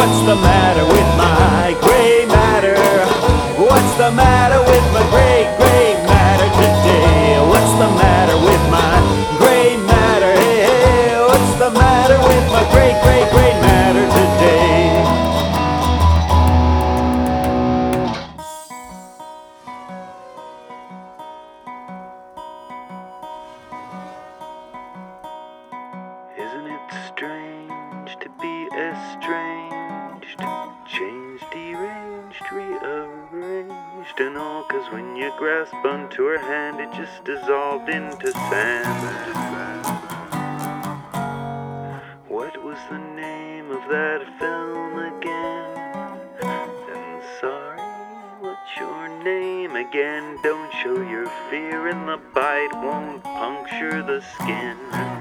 What's the matter with my gray matter? What's the matter with my gray matter today? What's the matter with my gray matter? Hey, what's the matter with my gray matter today? Isn't it strange to be estranged? Changed, deranged, rearranged, and all 'cause when you grasp onto her hand, it just dissolved into sand. What was the name of that film again? And sorry, what's your name again? Don't show your fear, and the bite won't puncture the skin.